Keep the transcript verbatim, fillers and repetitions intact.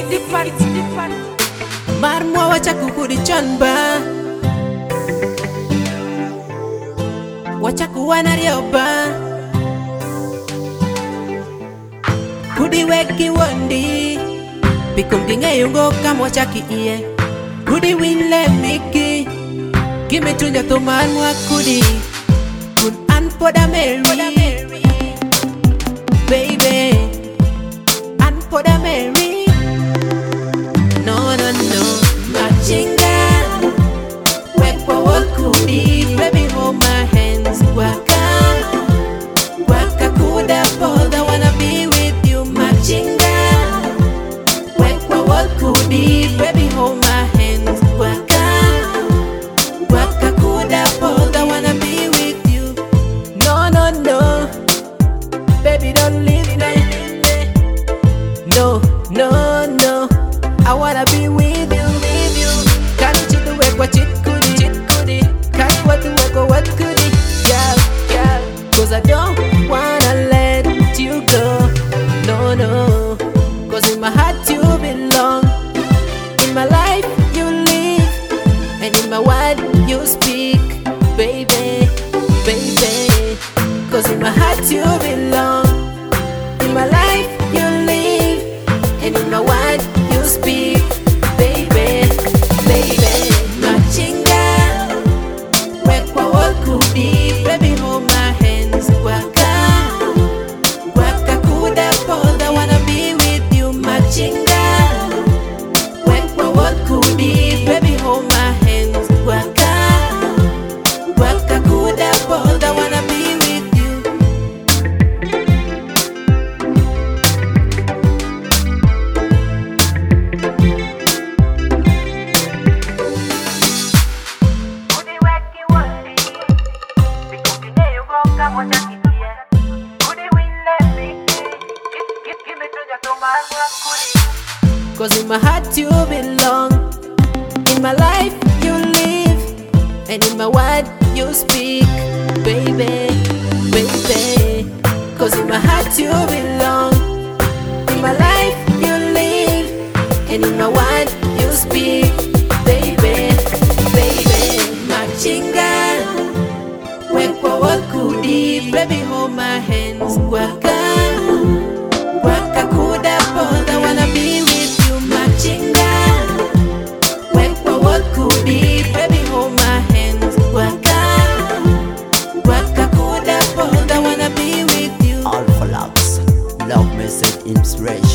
different, it's different. Marmwa wacha kukudi chonba, wacha kuwana rioba, kudi weki wondi, bikum dinge yungo kam wacha ki iye, kudi winle miki, gimme tunja to marmwa kudi, kun an poda Mary, baby, an poda Mary. No, no, no, Machinga. Work for what could be, baby, hold my hands. Waka, waka kuda bother, wanna be with you, Machinga. Work for what could be, baby, hold my hands. Waka, waka kuda bother, wanna be with you. No, no, no, baby, don't leave me. No, no, no, I wanna be with you, with you. Can't you do it, what it could it could it? Can't what to work or what could it? Yeah, yeah. Cause I don't wanna let you go. No, no. Cause in my heart you belong. In my life you live. And in my word you speak. Baby, baby. Cause in my heart you belong. In my life you live. And in my word you speak, baby, baby. Machinga, work for what could be, baby, hold my hands. Waka, waka kuda polda, wanna be with you. Machinga, work for what could be, baby, hold my hands. Waka, waka kuda polda, wanna be with you. Cause in my heart you belong. In my life you live. And in my word you speak. Baby, baby. Cause in my heart you belong. In my life you live. And in my word you speak. Baby, baby. Machinga, work for what could be, baby, hold my hands. Waka, waka kuda bother, wanna be with you. Machinga, work for what could be, baby, hold my hands. Waka, waka kuda bother, wanna be with you. Alpha Labs, love message inspiration.